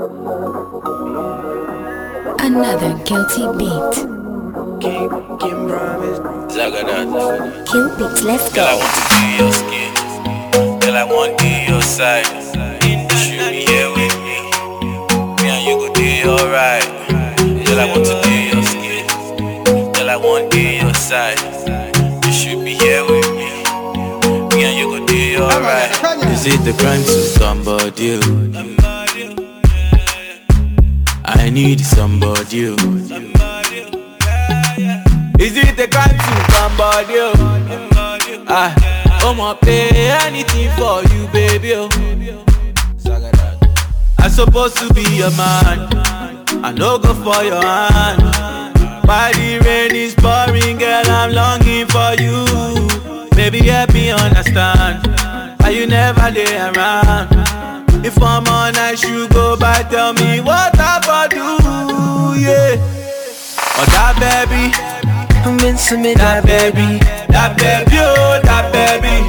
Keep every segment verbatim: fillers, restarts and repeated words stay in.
Another guilty beat. King, King promise. Zagadat. Kill beats, let's Girl, I go. want to be your skin. Girl, I want to be your side. You should be here with me. Me and you go do alright. Girl, I want to be your skin. Girl, I want to be your side. You should be here with me. Me and you go do alright. Is it the crime to somebody? I need somebody. Is it the crime to somebody? Ah, I'ma pay anything for you, baby. I'm supposed to be your man. I no go for your hand. While the rain is pouring, girl, I'm longing for you. Baby, help me understand. Why you never lay around? If I'm on night, you go by, tell me what I for do, yeah. Oh, that baby, I'm into me, that baby, that baby, oh, that baby,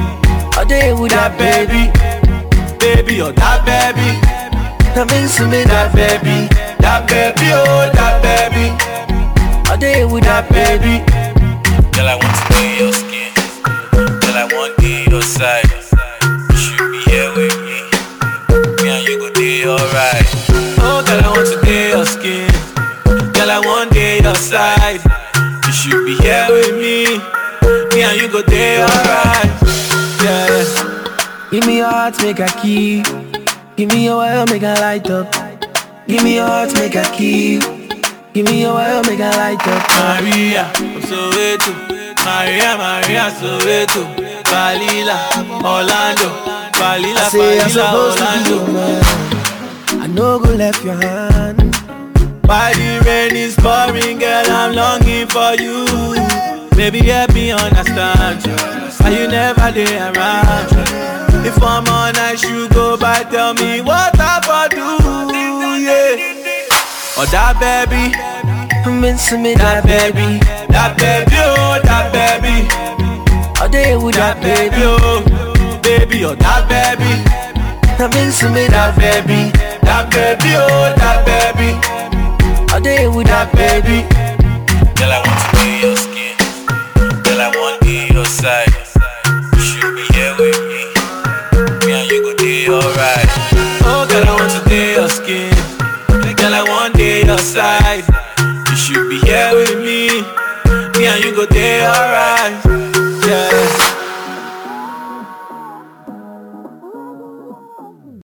all day with that that baby. baby, oh, that baby, I'm into me, that baby, that baby, oh, that baby, all day with that baby. Girl, I want to be your skin. Girl, I want to be your side. You should be here with me. Me and you go do alright. Oh, girl, I want to be your skin. Girl, I want to be your side. You should be here with me. Me and you go do alright. Yeah. Give me your heart, make a key. Give me your oil, make a light up. Give me your heart, make a key. Give me your oil, make a light up. Maria, I'm Soweto. Maria, Maria, Soweto. Balila, Orlando. Balila, I say I'm Balila, supposed to be Orlando. your man. I know go left your hand. While the rain is pouring, girl, I'm longing for you. Baby, help me understand. Why you never lay around? If I'm on night, you go by, tell me what I for do, yeah. Oh, that baby, I'm into me, that baby, that baby, oh, that baby, all day with that that baby, baby. oh, baby, oh, that baby, I'm into me, that that baby, that baby, oh, that baby, all day with that baby. Girl, I want to be your skin. Girl, I want to be your side. You should be here with me. Me and you go do alright. Oh, girl, I want to be your skin. Girl, I want to be your side. You should be here with me. Me and you go do alright.